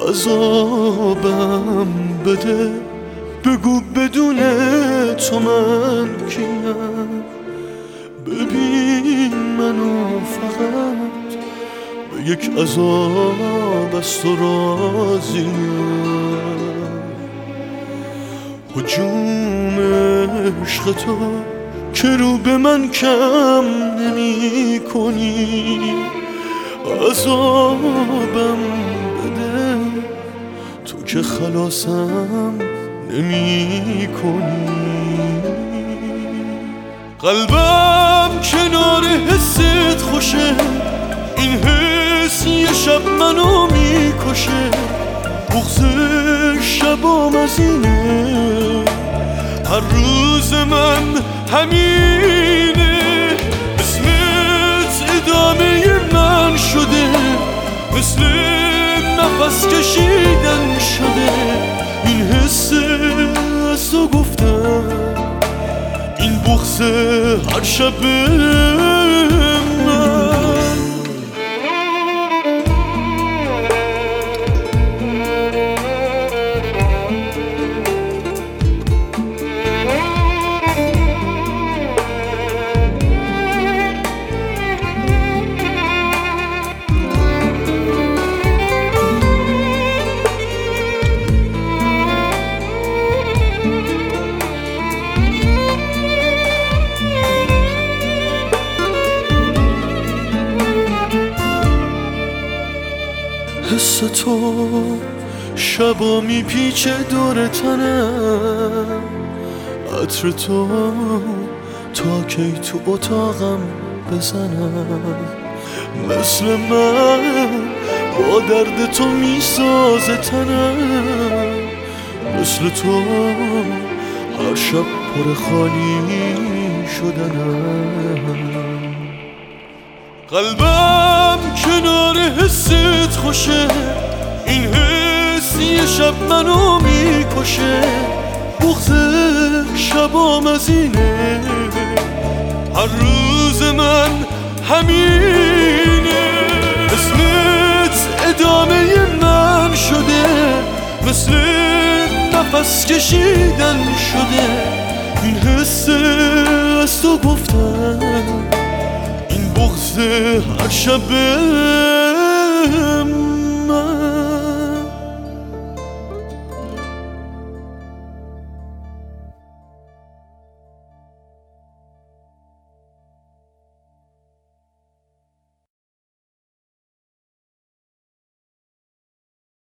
عذابم بده، بگو بدون تو من کیم. ببین منو فقط به یک عذاب از تو راضیم. هجوم عشق تو که رو به من کم نمی کنی، عذابم بده تو که خلاصم نمی کنی. قلبم کنار حست خوشه، این حس یه شب منو میکشه. بغض شبام از اینه، هر روز من همینه. اسمت ادامه من شده، مثل نفس کشیدن شده. این حس از تو گفتم، این بغض هر شب من. حس تو شبا میپیچه دور تنم، عطر تو تا کی تو اتاقم بزنم. مثل من با درد تو میسازه تنم، مثل تو هر شب پر خالی شدنم. قلبم کنار حست خوشه، این حس یه شب منو میکشه. بغض شبام از اینه، هر روز من همینه. اسمت ادامه من شده، مثل نفس کشیدن شده. این حس از تو گفتم، این بغض هر شب